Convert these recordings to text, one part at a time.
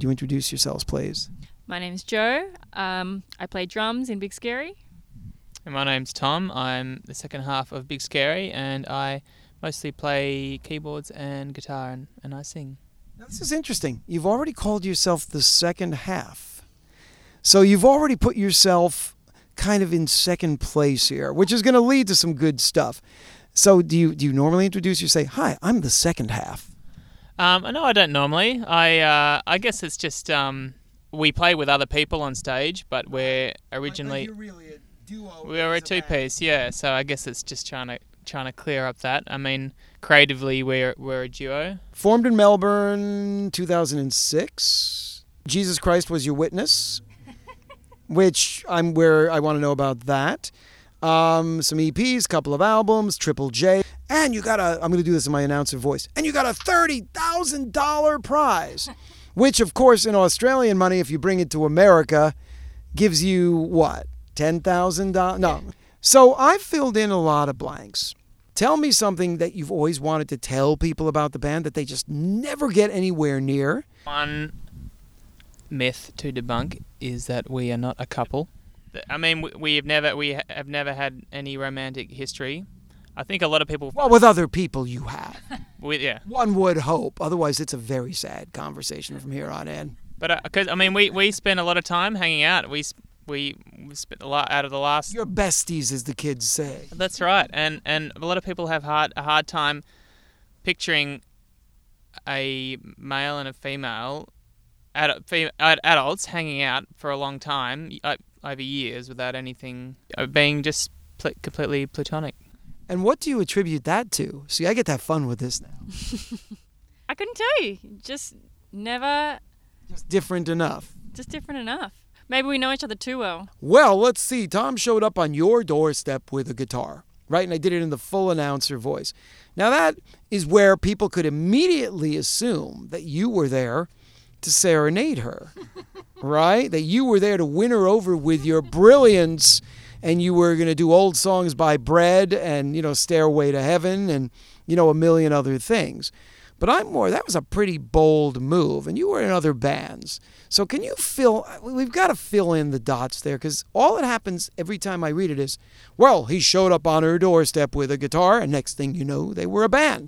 Could you introduce yourselves, please? My name's Joe. I play drums in Big Scary. And my name's Tom. I'm the second half of Big Scary, and I mostly play keyboards and guitar, and I sing. Now, this is interesting. You've already called yourself the second half. So you've already put yourself kind of in second place here, which is going to lead to some good stuff. So do you normally introduce you say, "Hi, I'm the second half"? No, I don't normally. I guess it's just we play with other people on stage, but we're originally really a duo. we were a two-piece, yeah. So I guess it's just trying to clear up that. I mean, creatively we're a duo. Formed in Melbourne, 2006. Jesus Christ Was Your Witness, which I'm where I want to know about that. Some EPs, couple of albums, Triple J, and I'm going to do this in my announcer voice, and you got a $30,000 prize, which of course in Australian money, if you bring it to America, gives you what? $10,000? No. So I've filled in a lot of blanks. Tell me something that you've always wanted to tell people about the band that they just never get anywhere near. One myth to debunk is that we are not a couple. I mean, we have never had any romantic history. I think a lot of people. Well, with other people you have. Yeah. One would hope. Otherwise, it's a very sad conversation from here on in. But because we spend a lot of time hanging out. We spent a lot out of the last. You're besties, as the kids say. That's right, and a lot of people have a hard time picturing a male and a female adults hanging out for a long time over years without anything being just completely platonic. And what do you attribute that to? See, I get to have fun with this now. I couldn't tell you. Just never. Just different enough. Just different enough. Maybe we know each other too well. Well, let's see. Tom showed up on your doorstep with a guitar, right? And I did it in the full announcer voice. Now that is where people could immediately assume that you were there to serenade her, right? That you were there to win her over with your brilliance, and you were going to do old songs by Bread and, Stairway to Heaven and, a million other things. But that was a pretty bold move, and you were in other bands. So can you we've got to fill in the dots there, because all that happens every time I read it is, well, he showed up on her doorstep with a guitar, and next thing you know, they were a band.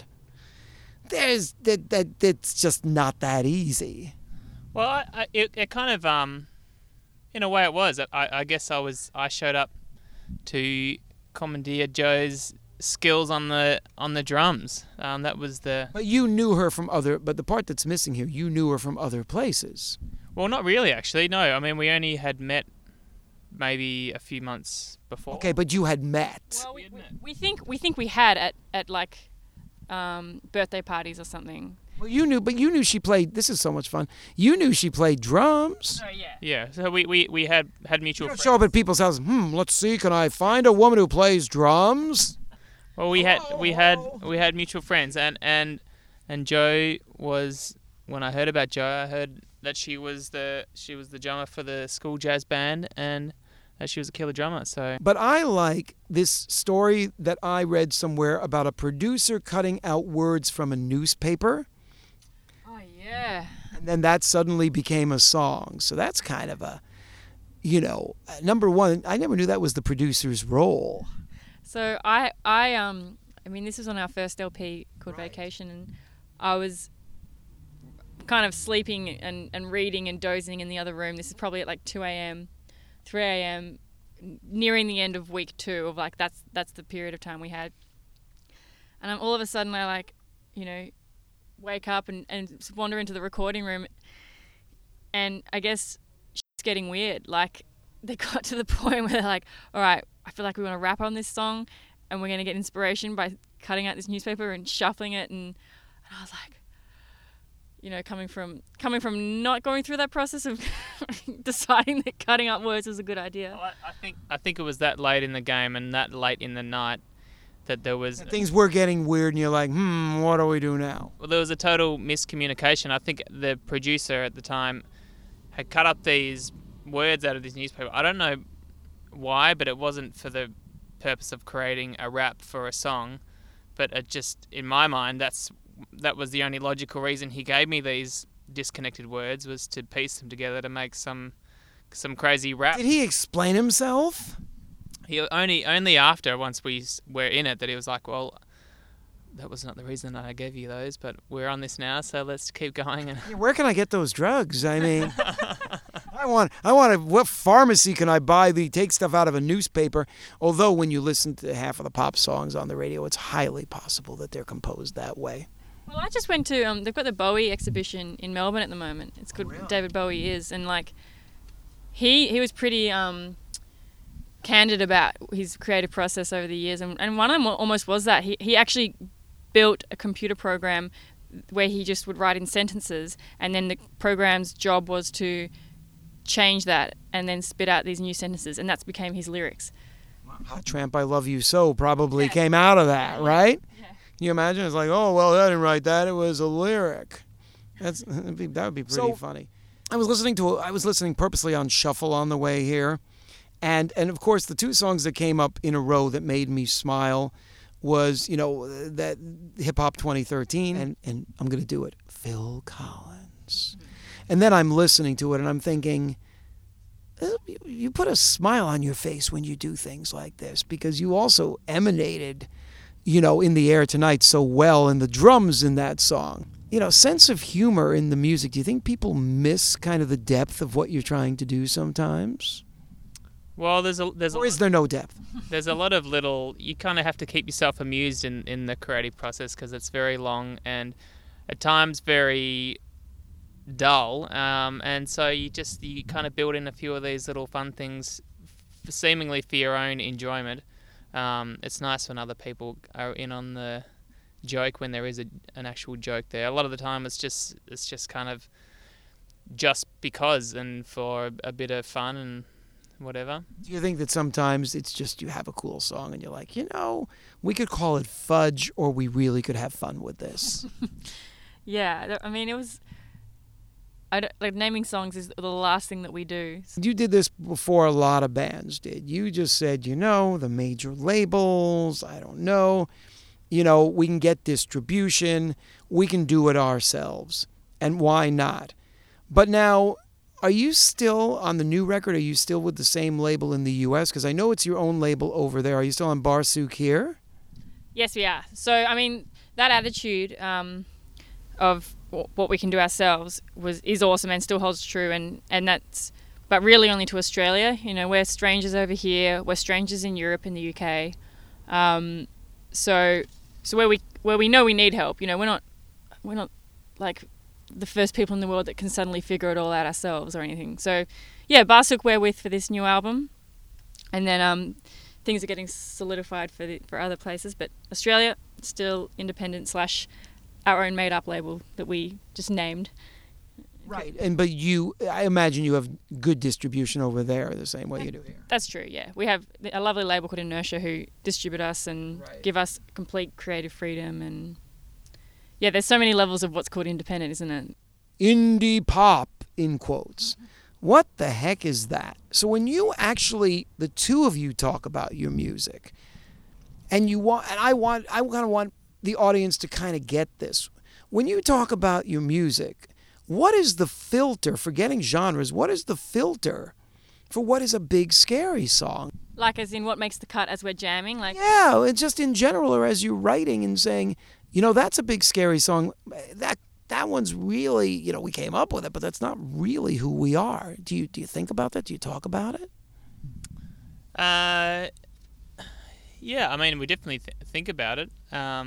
It's just not that easy. Well, it kind of, in a way it was. I guess I showed up to commandeer Joe's skills on the drums. That was the. But you knew her from but the part that's missing here, you knew her from other places. Well, not really, actually. No, I mean we only had met maybe a few months before. Okay, but you had met. Well, we think we had at like birthday parties or something. Well, you knew she played. This is so much fun. You knew she played drums. Oh yeah. Yeah. So we had mutual. You don't friends. show up at people's houses. Let's see. Can I find a woman who plays drums? Well, we had mutual friends, and Joe was, when I heard about Joe, I heard that she was the drummer for the school jazz band, and that she was a killer drummer. So. But I like this story that I read somewhere about a producer cutting out words from a newspaper. Oh yeah. And then that suddenly became a song. So that's kind of a, number one. I never knew that was the producer's role. So I mean, this was on our first LP called Vacation, and I was kind of sleeping and reading and dozing in the other room. This is probably at like 2 a.m., 3 a.m., nearing the end of week 2 of like that's the period of time we had. And all of a sudden I wake up and wander into the recording room, and I guess it's getting weird. Like they got to the point where they're like, all right, I feel like we want to rap on this song, and we're going to get inspiration by cutting out this newspaper and shuffling it. And I was like, coming from not going through that process of deciding that cutting out words was a good idea. Well, I think it was that late in the game and that late in the night that there was... Things were getting weird, and you're like, what do we do now? Well, there was a total miscommunication. I think the producer at the time had cut up these words out of this newspaper. I don't know why, but it wasn't for the purpose of creating a rap for a song, but it just, in my mind, that was the only logical reason he gave me these disconnected words was to piece them together to make some crazy rap. Did he explain himself? He only after, once we were in it, that he was like, well, that was not the reason I gave you those, but we're on this now, so let's keep going. And Where can I get those drugs? I mean, what pharmacy can I buy that take stuff out of a newspaper? Although when you listen to half of the pop songs on the radio, it's highly possible that they're composed that way. Well, I just went to they've got the Bowie exhibition in Melbourne at the moment. It's called Really? David Bowie Is, and like he was pretty candid about his creative process over the years, and one of them almost was that he actually built a computer program where he just would write in sentences, and then the program's job was to change that and then spit out these new sentences, and that became his lyrics. Hot Tramp, I Love You So probably came out of that, right? Yeah. Can you imagine? It's like, oh, well, I didn't write that. It was a lyric. That would be pretty funny. I was listening purposely on shuffle on the way here, and of course the two songs that came up in a row that made me smile was, that Hip Hop 2013, and I'm going to do it, Phil Collins. And then I'm listening to it and I'm thinking, you put a smile on your face when you do things like this, because you also emanated, In the Air Tonight so well, and the drums in that song. Sense of humor in the music. Do you think people miss kind of the depth of what you're trying to do sometimes? well, Or is there no depth? there's a lot of little. You kind of have to keep yourself amused in the creative process because it's very long and at times very dull. And so you kind of build in a few of these little fun things, seemingly for your own enjoyment. It's nice when other people are in on the joke when there is an actual joke there. A lot of the time it's just kind of just because and for a bit of fun and whatever. Do you think that sometimes it's just you have a cool song and you're like, we could call it fudge, or we really could have fun with this? Yeah, I mean, it was. Naming songs is the last thing that we do. You did this before a lot of bands did. You just said, the major labels, I don't know, we can get distribution, we can do it ourselves, and why not? But now, are you still on the new record? Are you still with the same label in the U.S.? Because I know it's your own label over there. Are you still on Barsuk here? Yes, we are. So, I mean, that attitude of what we can do ourselves is awesome and still holds true, and that's, but really only to Australia. We're strangers over here. We're strangers in Europe and the UK. So where we know we need help. We're not like the first people in the world that can suddenly figure it all out ourselves or anything. So, yeah, Barsuk we're with for this new album, and then things are getting solidified for other places. But Australia still independent / our own made-up label that we just named. Right, but I imagine you have good distribution over there the same way you do here. That's true, yeah. We have a lovely label called Inertia who distribute us and give us complete creative freedom. And yeah, there's so many levels of what's called independent, isn't it? Indie pop, in quotes. What the heck is that? So when you actually, the two of you talk about your music, and I kind of want the audience to kind of get this. When you talk about your music, what is the filter, forgetting genres, what is the filter for what is a big scary song? Like as in what makes the cut as we're jamming? Yeah, it's just in general, or as you're writing and saying, that's a big scary song. That one's really, we came up with it, but that's not really who we are. Do you think about that? Do you talk about it? Yeah, I mean, we definitely think about it.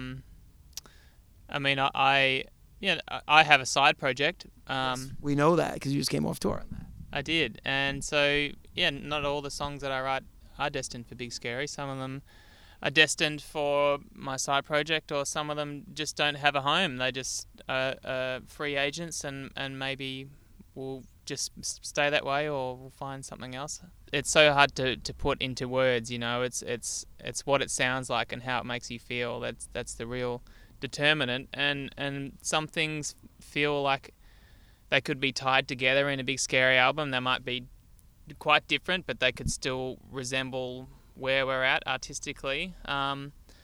I mean, I have a side project. Yes, we know that because you just came off tour on that. I did, and so not all the songs that I write are destined for Big Scary. Some of them are destined for my side project, or some of them just don't have a home. They just are free agents, and maybe will just stay that way, or we'll find something else. It's so hard to put into words. It's what it sounds like and how it makes you feel. That's the real determinant, and some things feel like they could be tied together in a Big Scary album. They might be quite different, but they could still resemble where we're at artistically.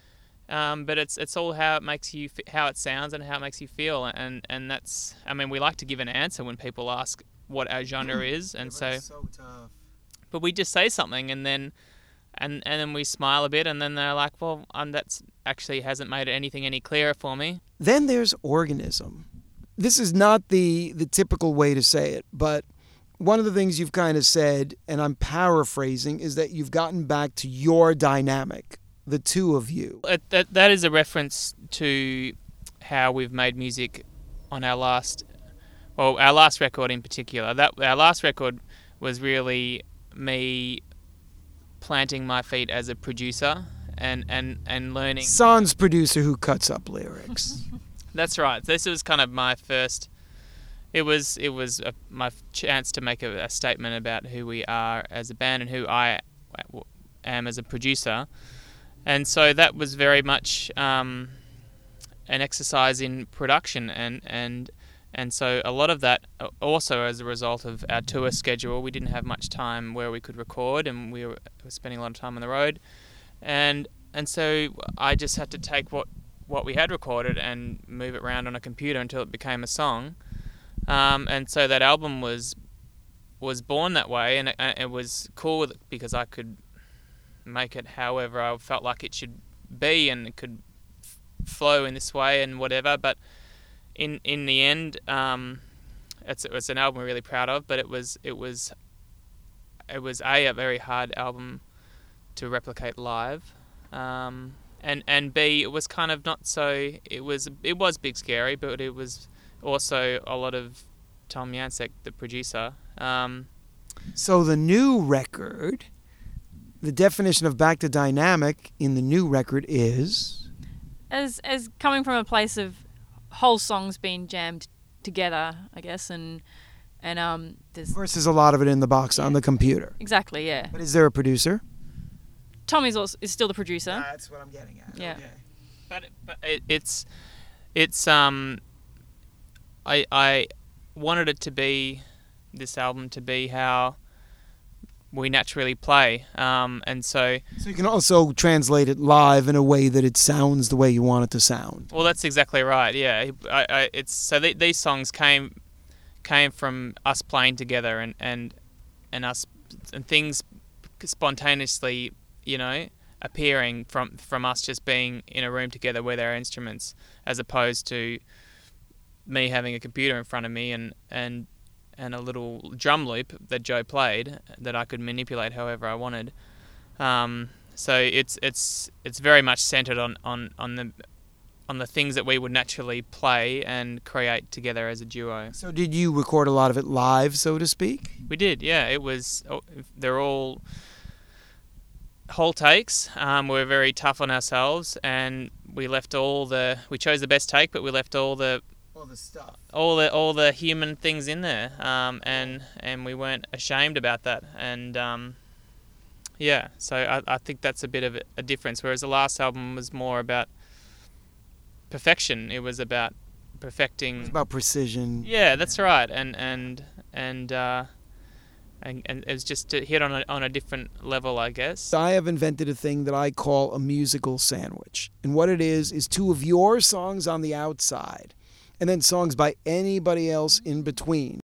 but it's all how it makes you, how it sounds and how it makes you feel, and that's, I mean, we like to give an answer when people ask what our genre is, and so tough. but we just say something, and then we smile a bit, and then they're like, well, that's actually hasn't made anything any clearer for me. Then there's organism. This is not the typical way to say it, but one of the things you've kind of said, and I'm paraphrasing, is that you've gotten back to your dynamic, the two of you. That is a reference to how we've made music on our last record in particular. Our last record was really me planting my feet as a producer and learning. Sans producer who cuts up lyrics. That's right. This was kind of my first. It was my chance to make a statement about who we are as a band and who I am as a producer, and so that was very much an exercise in production, and so a lot of that also as a result of our tour schedule. We didn't have much time where we could record, and we were spending a lot of time on the road, and so I just had to take what we had recorded and move it around on a computer until it became a song. And so that album was born that way, and it was cool because I could make it however I felt like it should be, and it could flow in this way and whatever. But in the end, it's an album we're really proud of. But it was a very hard album to replicate live, and B, it was kind of not so. It was big scary, but it was also a lot of Tom Yancek, the producer. So the new record, the definition of back to dynamic in the new record is? As coming from a place of whole songs being jammed together, I guess, and there's versus a lot of it in the box on the computer. Exactly, yeah. But is there a producer? Tom is still the producer. That's what I'm getting at. Yeah. Okay. But it's I wanted it to be, this album to be how we naturally play, and so you can also translate it live in a way that it sounds the way you want it to sound. Well, that's exactly right. Yeah, it's so these songs came from us playing together and us and things spontaneously, appearing from us just being in a room together with our instruments, as opposed to me having a computer in front of me and a little drum loop that Joe played that I could manipulate however I wanted. So it's very much centered on the things that we would naturally play and create together as a duo. So did you record a lot of it live, so to speak? We did, yeah. They're all whole takes. We're very tough on ourselves, and we chose the best take, but we left all the stuff, all the human things in there, and we weren't ashamed about that, and so I think that's a bit of a difference, whereas the last album was more about perfection. It was about perfecting. It's about precision. Yeah, that's right, and it was just to hit on a different level, I guess. I have invented a thing that I call a musical sandwich, and what it is two of your songs on the outside, and then songs by anybody else in between.